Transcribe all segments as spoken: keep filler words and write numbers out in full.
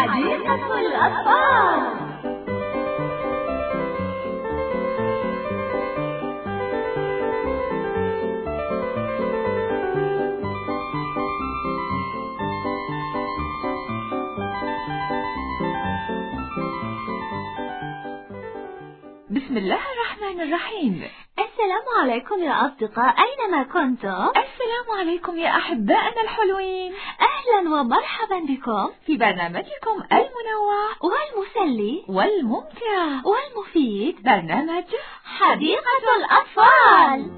حديقة الأطفال. بسم الله الرحمن الرحيم. السلام عليكم يا أصدقاء أينما كنتم. السلام عليكم يا أحبائنا الحلوين. أهلا ومرحبا بكم في برنامجكم المنوع والمسلي والممتع والمفيد، برنامج حديقة الأطفال.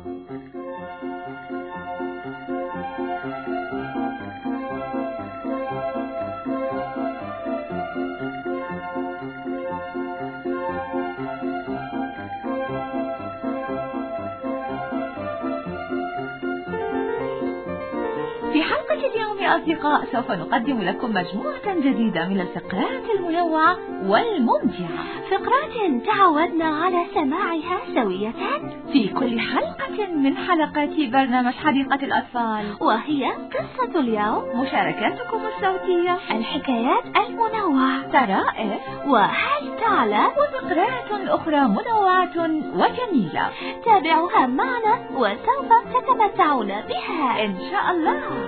في حلقة اليوم يا أصدقاء سوف نقدم لكم مجموعة جديدة من الفقرات المنوعة والممتعة، فقرات تعودنا على سماعها سوية في كل حلقة من حلقات برنامج حديقة الأطفال، وهي قصة اليوم، مشاركاتكم الصوتية، الحكايات المنوعة، طرائف، وهل تعلم، وفقرات أخرى منوعة وجميلة. تابعوها معنا وسوف تتمتعون بها إن شاء الله.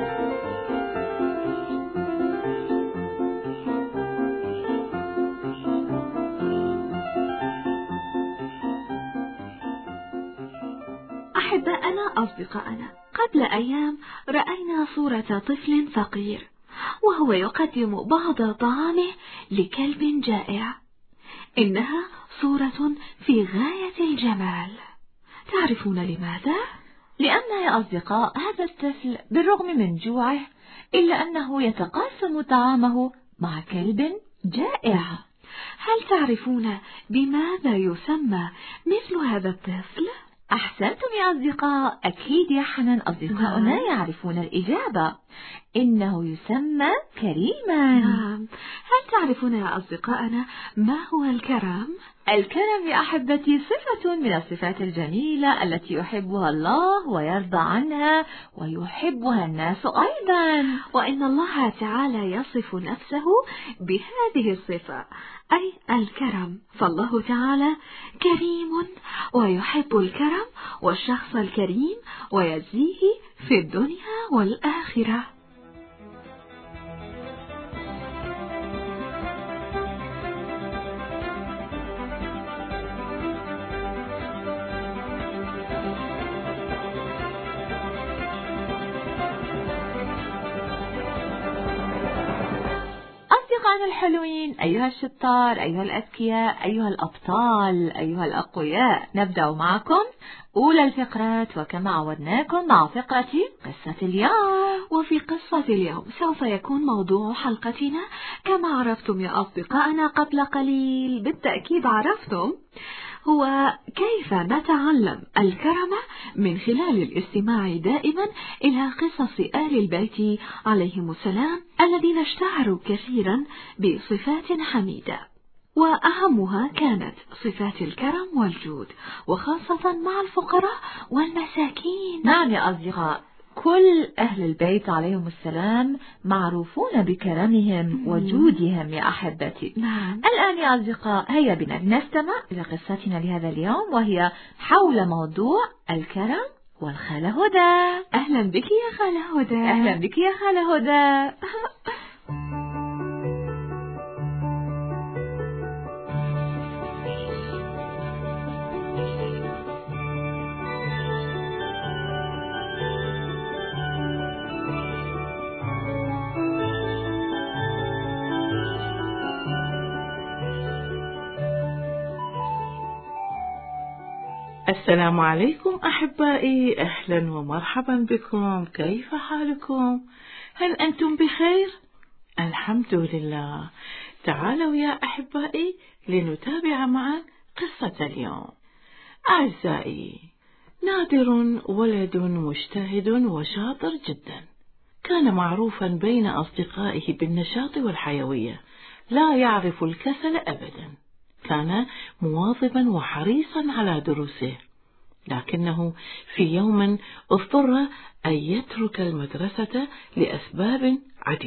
أحباءنا أصدقائنا، قبل أيام رأينا صورة طفل فقير وهو يقدم بعض طعامه لكلب جائع. إنها صورة في غاية الجمال. تعرفون لماذا؟ لأن يا أصدقاء هذا الطفل بالرغم من جوعه إلا أنه يتقاسم طعامه مع كلب جائع. هل تعرفون بماذا يسمى مثل هذا الطفل؟ أحسنتم يا أصدقاء، أكيد يا حنان أصدقاؤنا يعرفون الإجابة، إنه يسمى كريما. نعم. هل تعرفون يا أصدقائنا ما هو الكرم؟ الكرم يا أحبتي صفة من الصفات الجميلة التي يحبها الله ويرضى عنها ويحبها الناس أيضا، وإن الله تعالى يصف نفسه بهذه الصفة، أي الكرم. فالله تعالى كريم ويحب الكرم والشخص الكريم ويجزيه في الدنيا والآخرة. أصدقائنا الحلوين، أيها الشطار، أيها الأذكياء، أيها الأبطال، أيها الأقوياء، نبدأ معكم أولى الفقرات وكما عودناكم مع فقرة قصة اليوم. وفي قصة اليوم سوف يكون موضوع حلقتنا كما عرفتم يا أصدقائنا قبل قليل، بالتأكيد عرفتم، هو كيف نتعلم الكرم من خلال الاستماع دائما إلى قصص آل البيت عليهم السلام الذين اشتهروا كثيرا بصفات حميدة، وأهمها كانت صفات الكرم والجود، وخاصة مع الفقراء والمساكين. نعم يا أصدقاء، كل أهل البيت عليهم السلام معروفون بكرمهم وجودهم يا أحبتي. نعم. الآن يا أصدقاء هيا بنا نستمع إلى قصتنا لهذا اليوم، وهي حول موضوع الكرم والخالة هدى. أهلا بك يا خالة هدى. أهلا بك يا خالة هدى. السلام عليكم أحبائي، أهلا ومرحبا بكم. كيف حالكم؟ هل أنتم بخير؟ الحمد لله. تعالوا يا أحبائي لنتابع معا قصة اليوم. أعزائي، نادر ولد مجتهد وشاطر جدا، كان معروفا بين أصدقائه بالنشاط والحيوية، لا يعرف الكسل أبدا. كان مواظبا وحريصا على دروسه، لكنه في يوم اضطر أن يترك المدرسة لأسباب عديدة.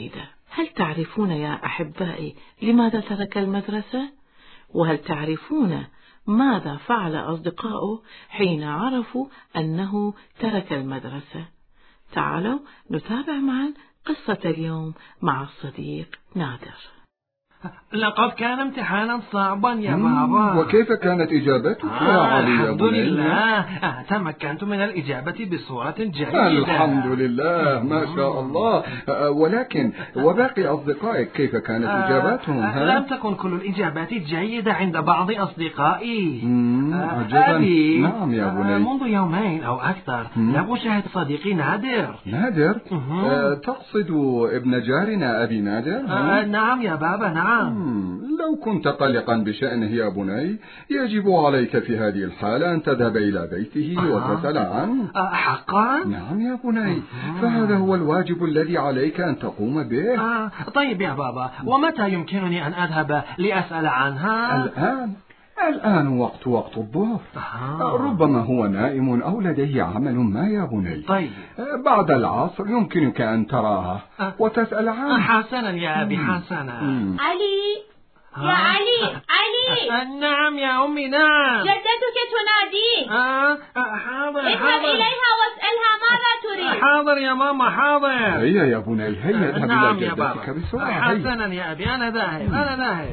هل تعرفون يا أحبائي لماذا ترك المدرسة؟ وهل تعرفون ماذا فعل أصدقائه حين عرفوا أنه ترك المدرسة؟ تعالوا نتابع معا قصة اليوم مع الصديق نادر. لقد كان امتحانا صعبا يا بابا. وكيف كانت إجابتك آه يا علي يا الحمد بني؟ لله آه تمكنت من الإجابة بصورة جيدة. الحمد لله ما شاء الله. آه ولكن وباقي أصدقائك كيف كانت آه إجاباتهم؟ آه لم تكن كل الإجابات جيدة عند بعض أصدقائي. آه أبي نعم يا بني. آه منذ يومين أو أكثر لم أشاهد صديقي نادر. نادر؟ آه تقصد ابن جارنا أبي نادر؟ آه نعم يا بابا نعم. لو كنت قلقا بشأنه يا بني يجب عليك في هذه الحالة أن تذهب إلى بيته آه. وتسأل عنه. آه حقا؟ نعم يا بني. فهذا هو الواجب الذي عليك أن تقوم به. آه طيب يا بابا، ومتى يمكنني أن أذهب لأسأل عنها؟ الآن الآن وقت وقت الظهر. آه. ربما هو نائم أو لديه عمل ما يا بني. طيب بعد العصر يمكنك أن تراها آه. وتسأل عنه. حسنا يا أبي حسنا. علي يا علي علي. آه. نعم يا أمي نعم. جدتك تناديك. آه. آه. حاضر اذهب حاضر. إليها واسألها ماذا تريد. حاضر يا ماما حاضر. هيا يا بني هيا اذهب نعم إلى يا بابا. جدتك بسرعة. حسنا يا أبي أنا ذاهب أنا ذاهب.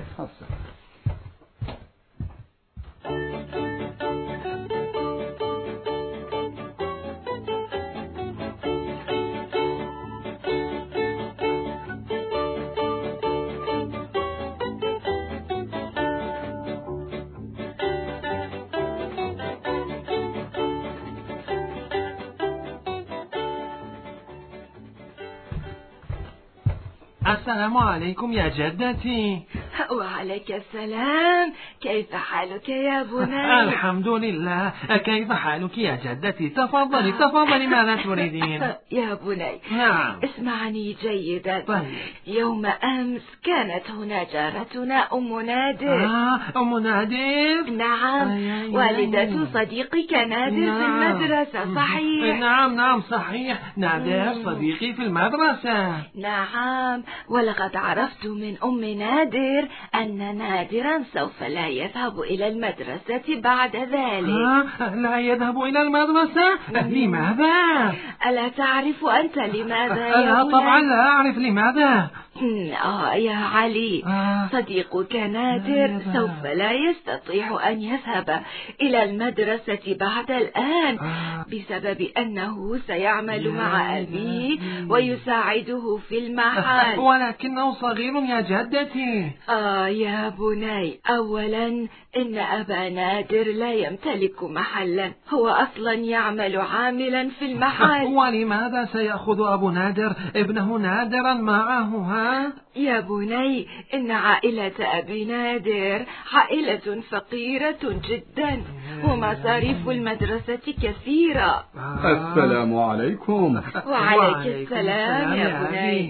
السلام عليكم يا جدتي. وعليك السلام. كيف حالك يا بني؟ الحمد لله. كيف حالك يا جدتي؟ تفضلي تفضلي ماذا تريدين؟ يا بني نعم اسمعني جيدا. طيب. يوم أمس كانت هنا جارتنا أم نادر. آه أم نادر. نعم أي أي والدة أي. صديقك نادر نعم. في المدرسة صحيح؟ نعم نعم صحيح نادر صديقي في المدرسة. نعم ولقد عرفت من أم نادر أن نادرا سوف لا يذهب إلى المدرسة بعد ذلك. آه لا يذهب إلى المدرسة؟ لماذا؟ ألا تعرف أنت لماذا يا لا بني؟ طبعا لا أعرف لماذا. آه يا علي آه. صديقك نادر سوف لا يستطيع أن يذهب إلى المدرسة بعد الآن آه. بسبب أنه سيعمل مع أبيه ويساعده في المحل. ولكنه صغير يا جدتي. آه يا بني أولا إن أبا نادر لا يمتلك محلا، هو أصلا يعمل عاملا في المحل. ولماذا سيأخذ أبو نادر ابنه نادرا معه ها؟ يا بني إن عائلة أبي نادر عائلة فقيرة جدا ومصاريف المدرسة كثيرة. السلام عليكم. وعليك السلام يا بني.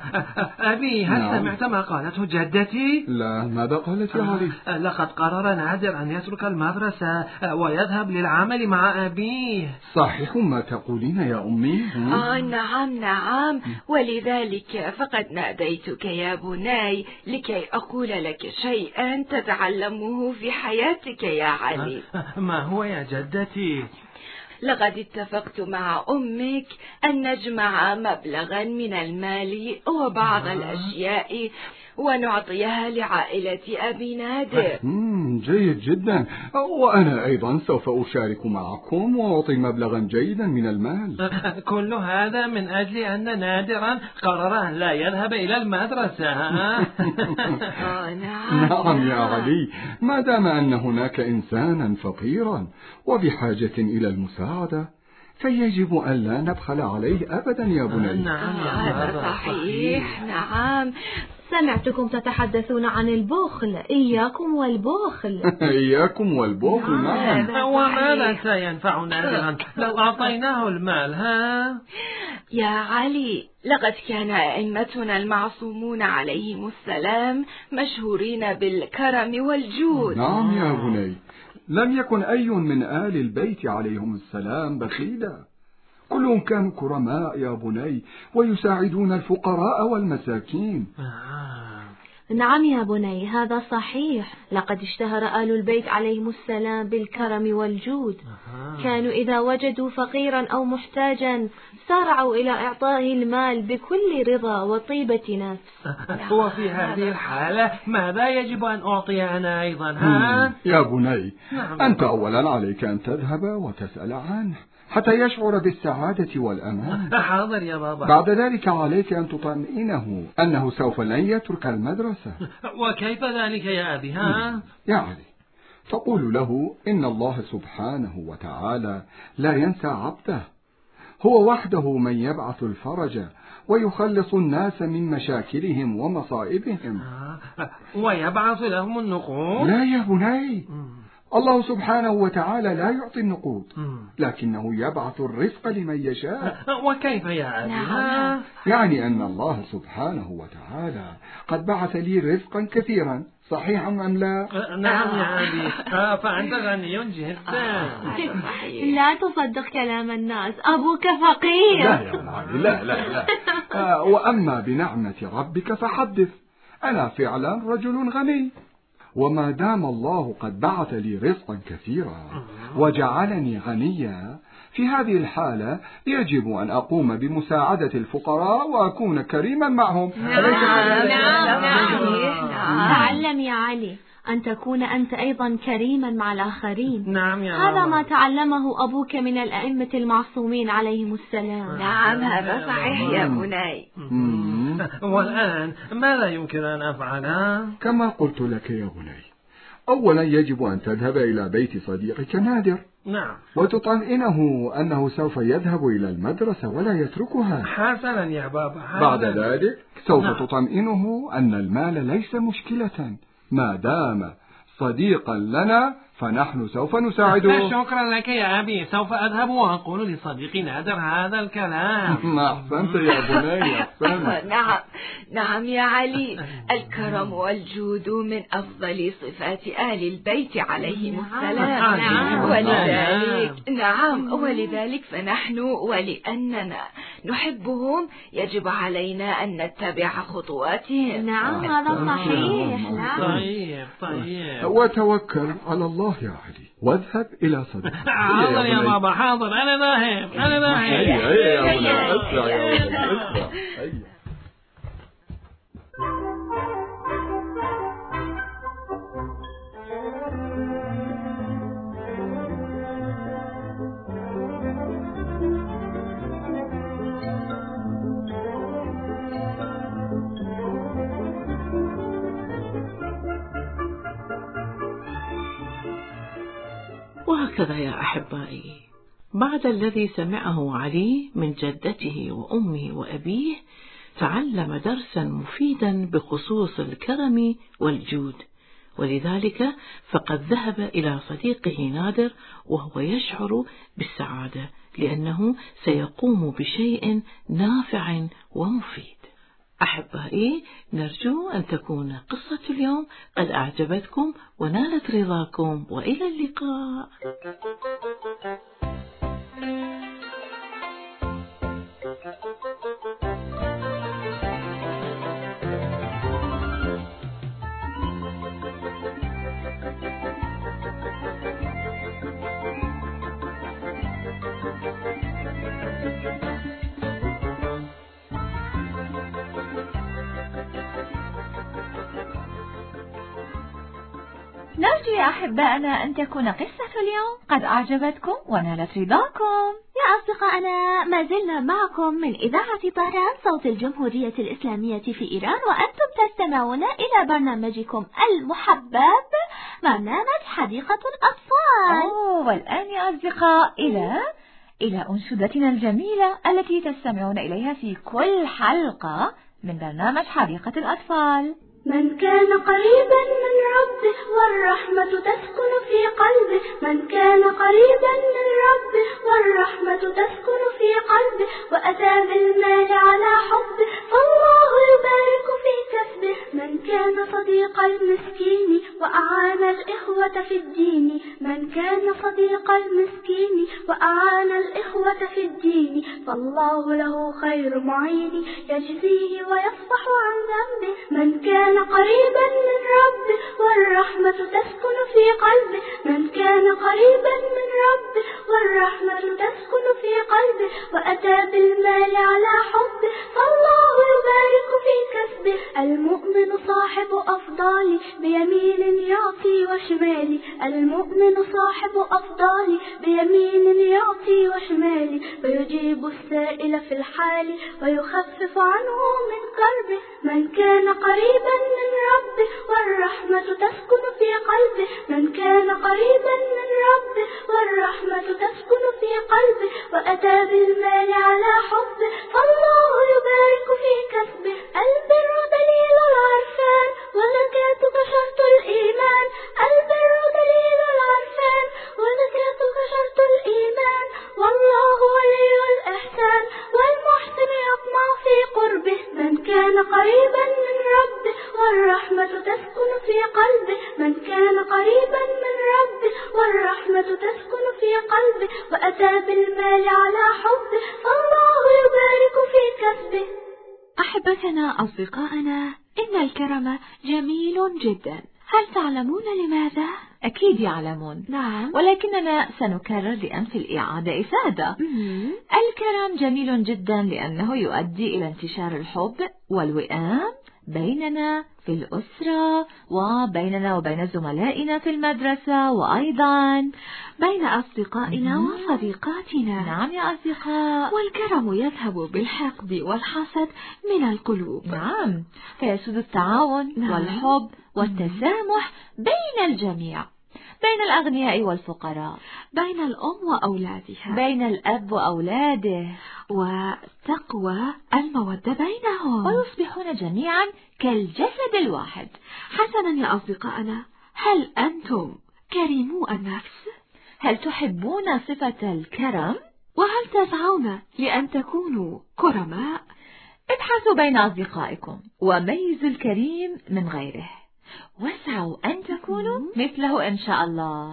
أبي هل نعم. سمعت ما قالته جدتي؟ لا ماذا قالت يا علي؟ لقد قرر نادر أن يترك المدرسة ويذهب للعمل مع أبيه. صحيح ما تقولين يا أمي؟ آه نعم نعم ولذلك فقد ناديتك يا بني لكي أقول لك شيئا تتعلمه في حياتك يا علي. ما هو يا جدتي؟ لقد اتفقت مع أمك أن نجمع مبلغا من المال وبعض الأشياء ونعطيها لعائلة أبي نادر. مم جيد جدا. وأنا أيضا سوف أشارك معكم وأعطي مبلغا جيدا من المال. كل هذا من أجل أن نادرا قرر أن لا يذهب إلى المدرسة. آه نعم نعم يا علي ما دام أن هناك إنسانا فقيرا وبحاجة إلى المساعدة فيجب أن لا نبخل عليه أبدا يا بني. نعم هذا صحيح. نعم سمعتكم تتحدثون عن البخل. إياكم والبخل. إياكم والبخل. نعم. وماذا سينفع نادرا لو أعطيناه المال ها؟ يا علي لقد كان أئمتنا المعصومون عليهم السلام مشهورين بالكرم والجود. نعم يا بني لم يكن أي من آل البيت عليهم السلام بخيلا كلهم كانوا كرماء يا بني، ويساعدون الفقراء والمساكين. نعم يا بني، هذا صحيح. لقد اشتهر آل البيت عليهم السلام بالكرم والجود. كانوا إذا وجدوا فقيرا أو محتاجا سارعوا إلى إعطائه المال بكل رضا وطيبة نفس. وفي هذه الحالة ماذا يجب أن أعطي أنا أيضا؟ ها؟ يا بني، أنت أولا عليك أن تذهب وتسأل عنه حتى يشعر بالسعادة والأمان. حاضر يا بابا. بعد ذلك عليك أن تطمئنه أنه سوف لن يترك المدرسة. وكيف ذلك يا أبي؟ ها؟ يعني تقول له إن الله سبحانه وتعالى لا ينسى عبده، هو وحده من يبعث الفرج ويخلص الناس من مشاكلهم ومصائبهم. ويبعث لهم النقود؟ لا يا بني، الله سبحانه وتعالى لا يعطي النقود، لكنه يبعث الرزق لمن يشاء. وكيف يا أبي؟ يعني أن الله سبحانه وتعالى قد بعث لي رزقا كثيرا، صحيح أم لا؟ نعم يا أبي، فأنت غني جدا. لا تصدق كلام الناس، أبوك فقير. لا يا معي، لا لا لا. آه وأما بنعمة ربك فحدث، أنا فعلا رجل غني، وما دام الله قد بعث لي رزقا كثيرا وجعلني غنيا، في هذه الحالة يجب أن أقوم بمساعدة الفقراء وأكون كريما معهم. نعم نعم نعم. تعلم يا علي أن تكون أنت أيضا كريما مع الآخرين. نعم يا هذا ما تعلمه أبوك من الأئمة المعصومين عليهم السلام. نعم هذا صحيح يا بني. والآن ماذا يمكن أن أفعل؟ كما قلت لك يا بني، أولا يجب أن تذهب إلى بيت صديقك نادر. نعم. وتطمئنه أنه سوف يذهب إلى المدرسة ولا يتركها. حسنا يا بابا، حسنا. بعد ذلك سوف نعم. تطمئنه أن المال ليس مشكلة، ما دام صديقا لنا فنحن سوف نساعده. شكرا لك يا أبي، سوف أذهب وأقول لصديقي نادر هذا الكلام. ما أحسنت يا بني، أحسنت. نعم نعم يا علي، الكرم والجود من أفضل صفات آل البيت عليهم السلام. نعم. ولذلك نعم ولذلك فنحن ولأننا نحبهم يجب علينا أن نتبع خطواتهم. نعم هذا صحيح. نعم. طيب طيب. وتوكل على الله يا علي واذهب إلى صديقك. حاضر يا بابا، حاضر. أنا ذاهب أنا ذاهب. هيا هيا يا ولد، اسرع يا ولد، اسرع. هيا. وهكذا يا أحبائي، بعد الذي سمعه علي من جدته وأمه وأبيه، تعلم درسا مفيدا بخصوص الكرم والجود، ولذلك فقد ذهب إلى صديقه نادر وهو يشعر بالسعادة، لأنه سيقوم بشيء نافع ومفيد. أحبائي، نرجو أن تكون قصة اليوم قد أعجبتكم ونالت رضاكم، وإلى اللقاء. نرجو يا أحبائنا أن تكون قصة اليوم قد أعجبتكم ونالت رضاكم. يا أصدقائنا، ما زلنا معكم من إذاعة طهران صوت الجمهورية الإسلامية في إيران، وأنتم تستمعون إلى برنامجكم المحبب برنامج حديقة الأطفال. أوه، والآن يا أصدقاء إلى إلى أنشودتنا الجميلة التي تستمعون إليها في كل حلقة من برنامج حديقة الأطفال. من كان قريبا من ربه والرحمة تسكن في قلبه، من كان قريبا من ربه والرحمة تسكن في قلبه، وأتى بالمال على حبه فالله يبارك في كسبه. من كان صديقا صديق المسكين وأعان الإخوة في الدين من كان صديق المسكين وأعان الإخوة في الدين فالله له خير معين يجزيه ويصفح عن ذنبه من كان قريبا من ربه والرحمة تسكن في قلبه من كان قريبا من ربه والرحمة تسكن في قلبه وأتى بالمال على حبه فالله يبارك في كسبه المؤمن صاحب أفضال بيمين يعطي وشمال المؤمن صاحب أفضال بيمين يعطي وشمال ويجيب السائل في الحال ويخفف عنه من كربه من كان قريبا من ربه والرحمة تسكن في قلبه من كان قريبا من ربه والرحمة تسكن في قلبه وأتى بالمال على حبه فالله يبارك في كسبه البر دليل العرفان وزكاتك شرط الإيمان البر دليل العرفان وزكاتك شرط الإيمان والله ولي الإحسان والمحسن يطمع في قربه من كان قريبا من ربه والرحمة تسكن في قلبه من كان قريبا من ربه والرحمة تسكن في قلبه وأتى بالمال على حبه فالله يبارك في كسبه. أحبتنا أصدقائنا، إن الكرم جميل جدا. هل تعلمون لماذا؟ أكيد يعلمون. نعم، ولكننا سنكرر لأنف الإعادة إفادة. مم. الكرم جميل جدا لأنه يؤدي إلى انتشار الحب والوئام بيننا في الأسرة وبيننا وبين زملائنا في المدرسة وأيضا بين أصدقائنا مم. وصديقاتنا. نعم يا أصدقاء. والكرم يذهب بالحقد والحسد من القلوب. نعم، فيسود التعاون نعم. والحب والتسامح بين الجميع، بين الأغنياء والفقراء، بين الأم وأولادها، بين الأب وأولاده، وتقوى المودة بينهم، ويصبحون جميعا كالجسد الواحد. حسنا يا أصدقائنا، هل أنتم كريمو النفس؟ هل تحبون صفة الكرم؟ وهل تسعون لأن تكونوا كرماء؟ ابحثوا بين أصدقائكم وميزوا الكريم من غيره، واسعوا أن تكونوا مثله إن شاء الله.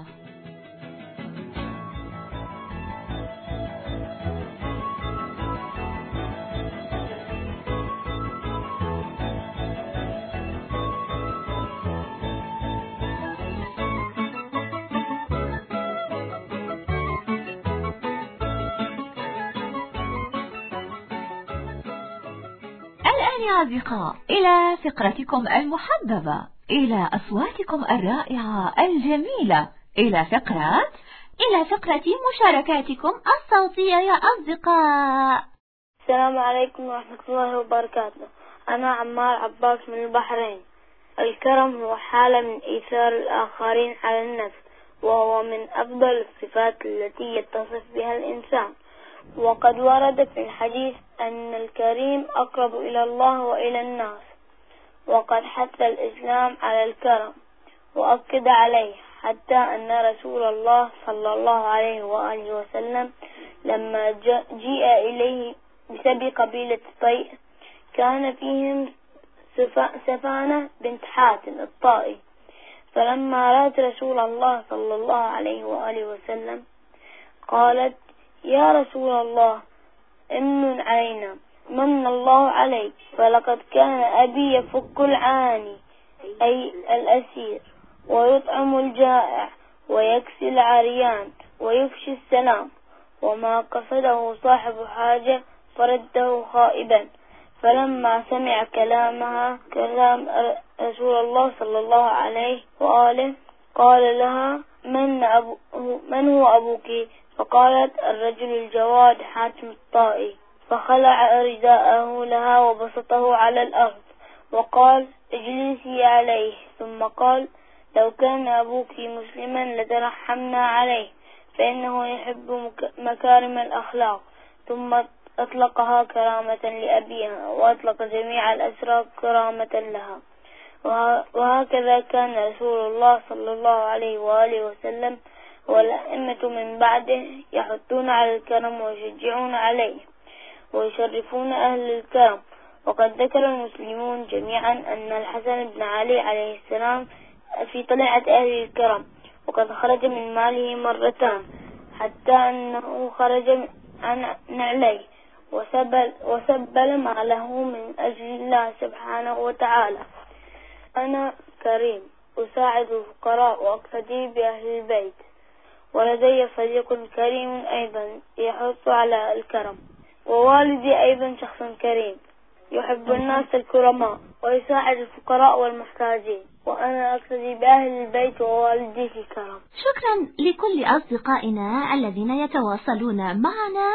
الآن يا أصدقاء إلى فقرتكم المحببة، إلى أصواتكم الرائعة الجميلة، إلى فقرة إلى فقرة مشاركاتكم الصوتية يا أصدقاء. السلام عليكم ورحمة الله وبركاته. أنا عمار عباس من البحرين. الكرم هو حالة من إيثار الآخرين على النفس، وهو من أفضل الصفات التي يتصف بها الإنسان. وقد ورد في الحديث أن الكريم أقرب إلى الله وإلى الناس، وقد حث الإسلام على الكرم وأكد عليه، حتى أن رسول الله صلى الله عليه وآله وسلم لما جيء إليه بسبي قبيلة طيء كان فيهم سفانة بنت حاتم الطائي، فلما رأت رسول الله صلى الله عليه وآله وسلم قالت: يا رسول الله، امن علينا، من الله عليك، فلقد كان أبي يفك العاني أي الأسير ويطعم الجائع ويكسي العريان ويفشي السلام، وما قصده صاحب حاجة فرده خائبا. فلما سمع كلامها كلام رسول الله صلى الله عليه وآله قال لها: من, أبو من هو أبوك؟ فقالت: الرجل الجواد حاتم الطائي. فخلع رداءه لها وبسطه على الأرض وقال: اجلسي عليه. ثم قال: لو كان أبوك مسلما لترحمنا عليه، فإنه يحب مكارم الأخلاق. ثم أطلقها كرامة لأبيها، وأطلق جميع الأسرى كرامة لها. وهكذا كان رسول الله صلى الله عليه وآله وسلم والأئمة من بعده يحثون على الكرم ويشجعون عليه ويشرفون أهل الكرم وقد ذكر المسلمون جميعا أن الحسن بن علي عليه السلام في طليعة أهل الكرم، وقد خرج من ماله مرتان، حتى أنه خرج عن نعليه وسبل, وسبل ماله من أجل الله سبحانه وتعالى. أنا كريم أساعد الفقراء وأقتدي بأهل البيت، ولدي صديق كريم أيضا يحث على الكرم، ووالدي أيضا شخص كريم يحب الناس الكرماء ويساعد الفقراء والمحتاجين، وأنا أقتدي بأهل البيت ووالدي في الكرم. شكرا لكل أصدقائنا الذين يتواصلون معنا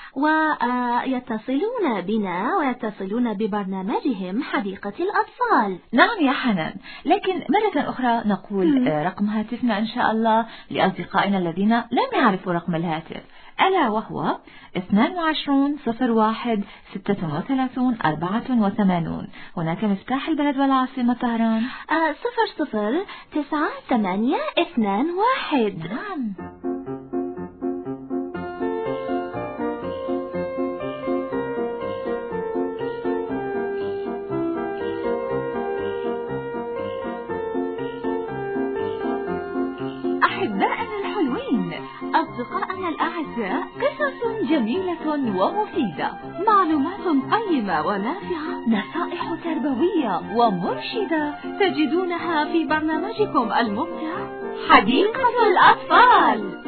ويتصلون بنا ويتصلون ببرنامجهم حديقة الأطفال. نعم يا حنان، لكن مرة أخرى نقول م. رقم هاتفنا إن شاء الله لأصدقائنا الذين لم يعرفوا رقم الهاتف، ألا وهو اثنان وعشرون صفر واحد ستة وثلاثون أربعة وثمانون. هناك مفتاح البلد والعاصمة طهران آه صفر صفر تسعة ثمانية اثنان واحد. نعم. أحبائنا الحلوين، أصدقائنا الأعزاء، قصص جميلة ومفيدة، معلومات قيمة ونافعة، نصائح تربوية ومرشدة تجدونها في برنامجكم الممتع حديقة الأطفال.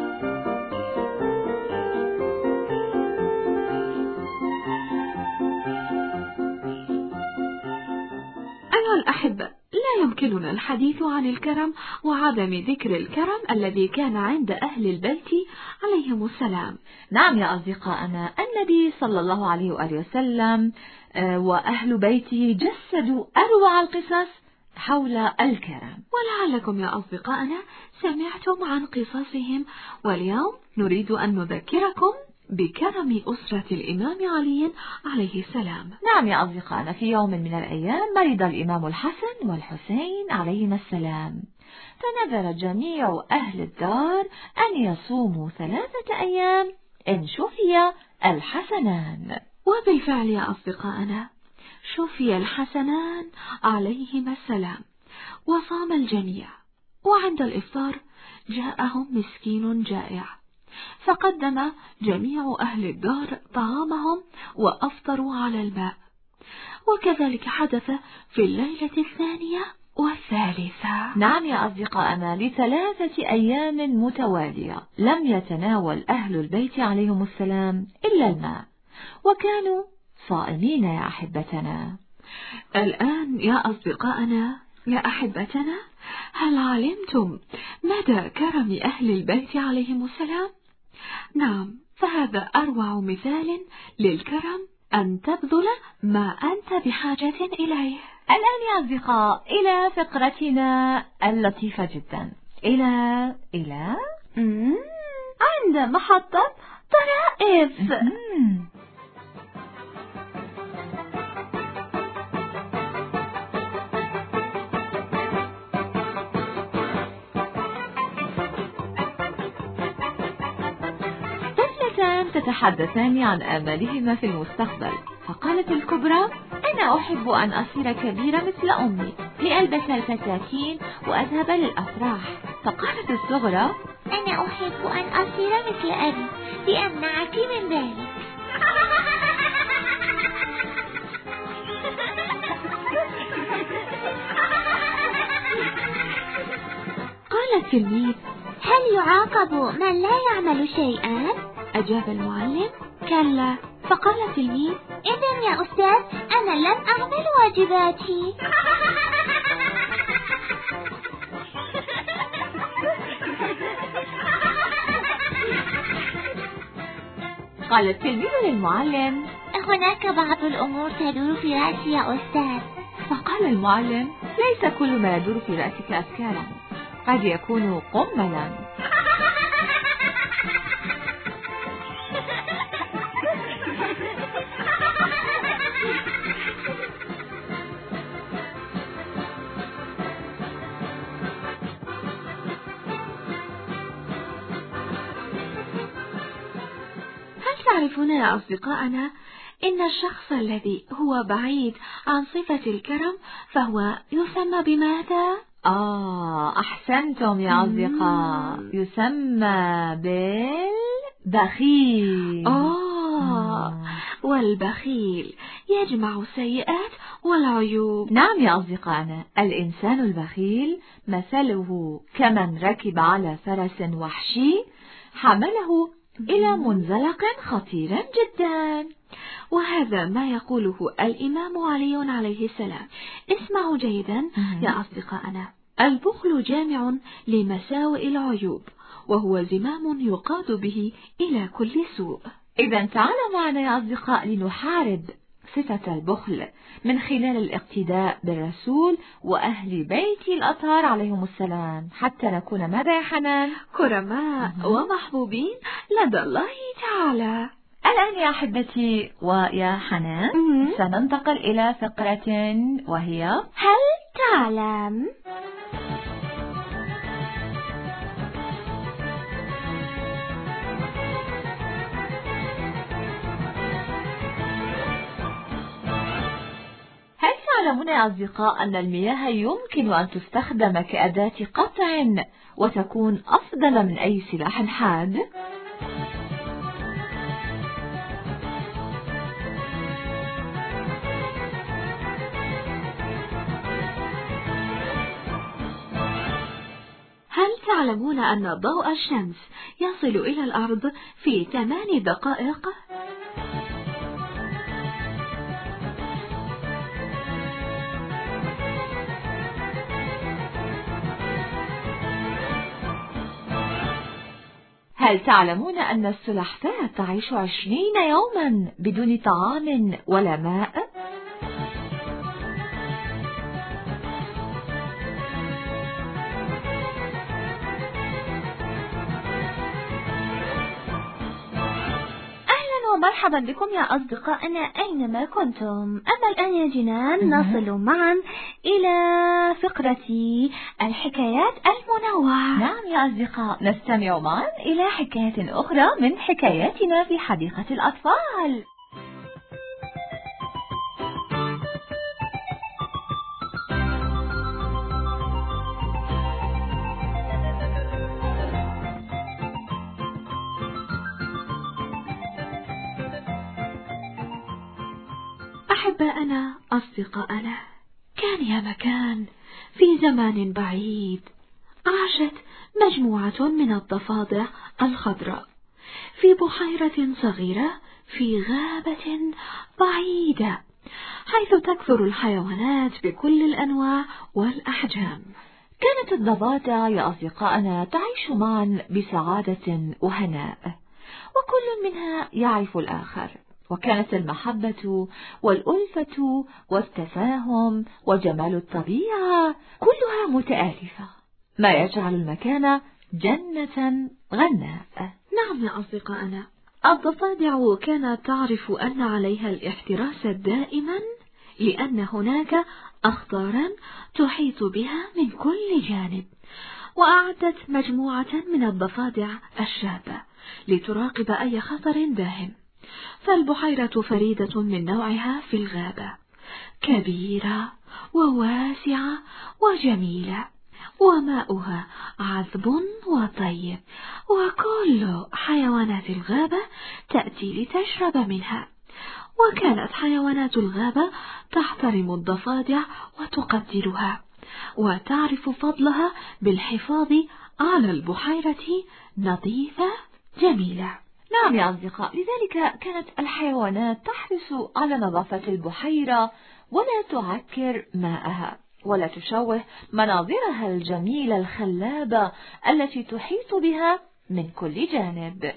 أيها الأحبة، لا يمكننا الحديث عن الكرم وعدم ذكر الكرم الذي كان عند أهل البيت عليهم السلام. نعم يا أصدقائنا، النبي صلى الله عليه وآله وسلم وأهل بيته جسدوا أروع القصص حول الكرم، ولعلكم يا أصدقائنا سمعتم عن قصصهم، واليوم نريد أن نذكركم بكرم أسرة الإمام علي عليه السلام. نعم يا أصدقائنا، في يوم من الأيام مرض الإمام الحسن والحسين عليهما السلام، فنذر جميع أهل الدار أن يصوموا ثلاثة أيام إن شفي الحسنان. وبالفعل يا أصدقائنا شفي الحسنان عليهما السلام، وصام الجميع، وعند الإفطار جاءهم مسكين جائع، فقدم جميع أهل الدار طعامهم وأفطروا على الماء. وكذلك حدث في الليلة الثانية والثالثة. نعم يا أصدقائنا، لثلاثة أيام متوالية لم يتناول أهل البيت عليهم السلام إلا الماء، وكانوا صائمين يا أحبتنا. الآن يا أصدقائنا يا أحبتنا، هل علمتم مدى كرم أهل البيت عليهم السلام؟ نعم، فهذا أروع مثال للكرم، أن تبذل ما أنت بحاجة إليه. الآن يا أصدقاء إلى فقرتنا اللطيفة جدا، إلى إلى عند محطة طرائف. تتحدثان عن آمالهما في المستقبل، فقالت الكبرى: أنا أحب أن أصير كبيرة مثل أمي لألبس الفساتين وأذهب للأفراح. فقالت الصغرى: أنا أحب أن أصير مثل أبي لأمنعك من ذلك. قال التلميذ: هل يعاقب من لا يعمل شيئا؟ أجاب المعلم: كلا. فقال التلميذ: إذن يا أستاذ أنا لم أعمل واجباتي. قال التلميذ للمعلم: هناك بعض الأمور تدور في رأسي يا أستاذ. فقال المعلم: ليس كل ما يدور في رأسك أفكارا، قد يكون قملا. تعرفون يا أصدقائنا إن الشخص الذي هو بعيد عن صفة الكرم فهو يسمى بماذا؟ آه أحسنتم يا أصدقاء، يسمى بالبخيل. آه والبخيل يجمع السيئات والعيوب. نعم يا أصدقائنا، الإنسان البخيل مثله كمن ركب على فرس وحشي حمله إلى منزلق خطير جدا. وهذا ما يقوله الإمام علي عليه السلام. اسمعوا جيدا يا أصدقائنا، البخل جامع لمساوئ العيوب، وهو زمام يقاد به إلى كل سوء. إذا تعالوا معنا يا أصدقاء لنحارب صفة البخل من خلال الاقتداء بالرسول وأهل بيت الأطهار عليهم السلام، حتى نكون ماذا يا حنان؟ كرماء ومحبوبين لدى الله تعالى. الآن يا أحبتي ويا حنان سننتقل إلى فقرة وهي هل تعلم؟ هل تعلمون يا أصدقاء أن المياه يمكن أن تستخدم كأداة قطع وتكون أفضل من أي سلاح حاد؟ هل تعلمون أن ضوء الشمس يصل إلى الأرض في ثمان دقائق؟ هل تعلمون أن السلحفاة تعيش عشرين يوما بدون طعام ولا ماء؟ مرحبا بكم يا أصدقائنا أينما كنتم. أما الآن يا جنان نصل معا إلى فقرة الحكايات المنوعة. نعم يا أصدقاء، نستمع معا إلى حكاية أخرى من حكاياتنا في حديقة الأطفال. أحباءنا أصدقاءنا، كان يا مكان في زمان بعيد عاشت مجموعة من الضفادع الخضراء في بحيرة صغيرة في غابة بعيدة، حيث تكثر الحيوانات بكل الأنواع والأحجام. كانت الضفادع يا أصدقائنا تعيش معا بسعادة وهناء، وكل منها يعرف الآخر، وكانت المحبة والألفة والتفاهم وجمال الطبيعة كلها متآلفة، ما يجعل المكان جنة غناء. نعم يا أصدقائنا، الضفادع كانت تعرف أن عليها الاحتراس دائما، لأن هناك أخطارا تحيط بها من كل جانب. وأعدت مجموعة من الضفادع الشابة لتراقب أي خطر داهم. فالبحيرة فريدة من نوعها في الغابة، كبيرة وواسعة وجميلة، وماؤها عذب وطيب، وكل حيوانات الغابة تأتي لتشرب منها. وكانت حيوانات الغابة تحترم الضفادع وتقدرها، وتعرف فضلها بالحفاظ على البحيرة نظيفة جميلة. نعم يا أصدقاء، لذلك كانت الحيوانات تحرص على نظافة البحيرة ولا تعكر ماءها ولا تشوه مناظرها الجميلة الخلابة التي تحيط بها من كل جانب.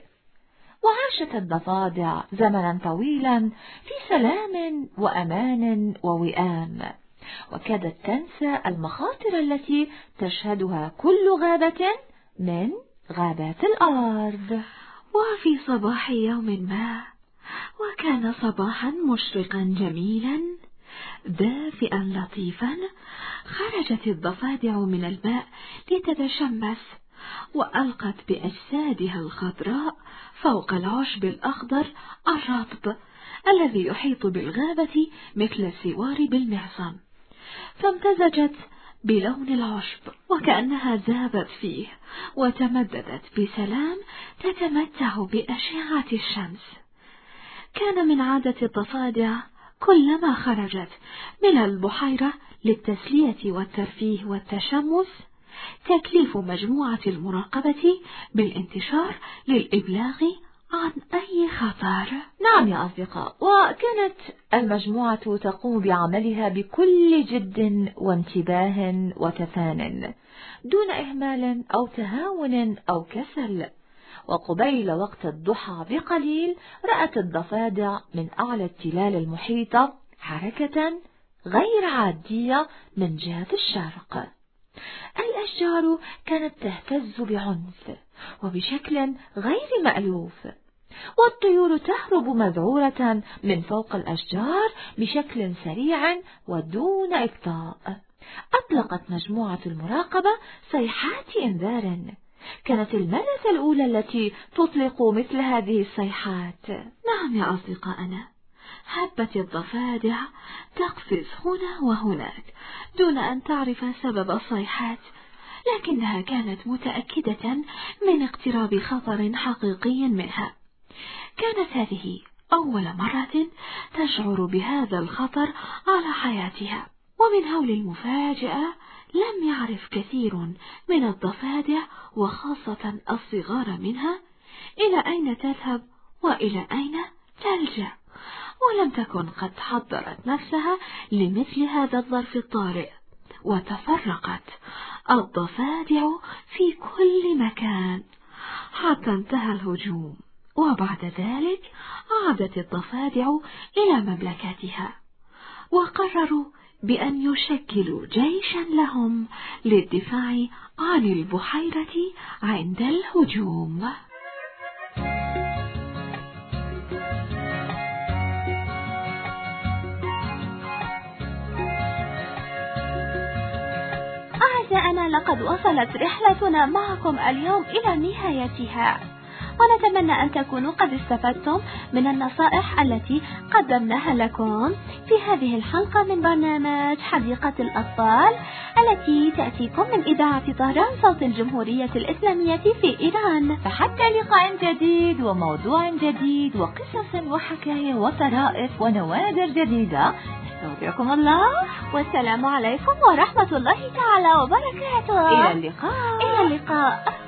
وعاشت الضفادع زمنا طويلا في سلام وأمان ووئام، وكادت تنسى المخاطر التي تشهدها كل غابة من غابات الأرض. وفي صباح يوم ما، وكان صباحا مشرقا جميلا دافئا لطيفا، خرجت الضفادع من الماء لتتشمس، وألقت بأجسادها الخضراء فوق العشب الأخضر الرطب الذي يحيط بالغابة مثل السوار بالمعصم، فامتزجت بلون العشب وكأنها ذابت فيه وتمددت بسلام تتمتع بأشعة الشمس. كان من عادة الضفادع كلما خرجت من البحيرة للتسلية والترفيه والتشمس تكليف مجموعة المراقبة بالانتشار للإبلاغ عن أي خطر. نعم يا أصدقاء، وكانت المجموعة تقوم بعملها بكل جد وانتباه وتفان دون إهمال أو تهاون أو كسل. وقبيل وقت الضحى بقليل رأت الضفادع من أعلى التلال المحيطة حركة غير عادية من جهة الشرق. الأشجار كانت تهتز بعنف وبشكل غير مألوف، والطيور تهرب مذعورة من فوق الأشجار بشكل سريع ودون إبطاء. أطلقت مجموعة المراقبة صيحات إنذار. كانت المرة الأولى التي تطلق مثل هذه الصيحات. نعم يا أصدقائنا، هبت الضفادع تقفز هنا وهناك دون أن تعرف سبب الصيحات، لكنها كانت متأكدة من اقتراب خطر حقيقي منها. كانت هذه أول مرة تشعر بهذا الخطر على حياتها، ومن هول المفاجأة لم يعرف كثير من الضفادع وخاصة الصغار منها إلى أين تذهب وإلى أين تلجأ، ولم تكن قد حضرت نفسها لمثل هذا الظرف الطارئ. وتفرقت الضفادع في كل مكان حتى انتهى الهجوم، وبعد ذلك عادت الضفادع إلى مملكتها وقرروا بأن يشكلوا جيشا لهم للدفاع عن البحيرة عند الهجوم. أعزائنا، لقد وصلت رحلتنا معكم اليوم إلى نهايتها، ونتمنى أن تكونوا قد استفدتم من النصائح التي قدمناها لكم في هذه الحلقة من برنامج حديقة الأطفال التي تأتيكم من إذاعة طهران صوت الجمهورية الإسلامية في إيران. فحتى لقاء جديد وموضوع جديد وقصص وحكاية وطرائف ونوادر جديدة، نستودعكم الله، والسلام عليكم ورحمة الله تعالى وبركاته. إلى اللقاء. إلى اللقاء.